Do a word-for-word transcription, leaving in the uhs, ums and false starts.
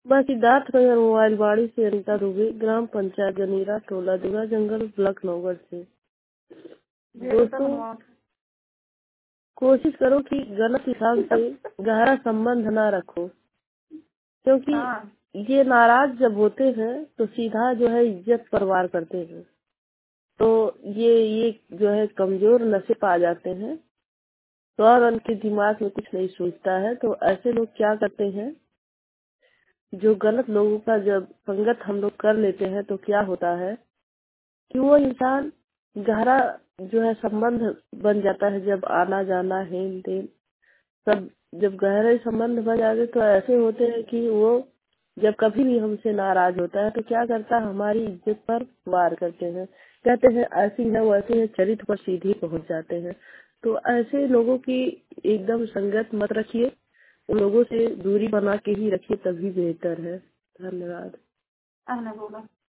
बस सिद्धार्थ नगर मोबाइल बाड़ी से अनिता दुबे, ग्राम पंचायत गनीरा, टोला दूरा जंगल, ब्लॉक नौगढ़ से। दोस्तों, कोशिश करो कि गलत इंसान से गहरा संबंध ना रखो, क्योंकि ये नाराज जब होते हैं तो सीधा जो है इज्जत पर वार करते हैं। तो ये ये जो है कमजोर नशे पा जाते हैं, तो और उनके दिमाग में कुछ नहीं सोचता है। तो ऐसे लोग क्या करते हैं, जो गलत लोगों का जब संगत हम लोग कर लेते हैं तो क्या होता है कि वो इंसान गहरा जो है संबंध बन जाता है। जब आना जाना हेन टेन सब जब गहरे संबंध बन जाते तो ऐसे होते हैं कि वो जब कभी भी हमसे नाराज होता है तो क्या करता है, हमारी इज्जत पर वार करते हैं। कहते हैं ऐसी है वैसी है, चरित्र पर सीधे पहुंच जाते हैं। तो ऐसे लोगों की एकदम संगत मत रखिए, उन लोगों से दूरी बना के ही रखिए, तभी बेहतर है। धन्यवाद।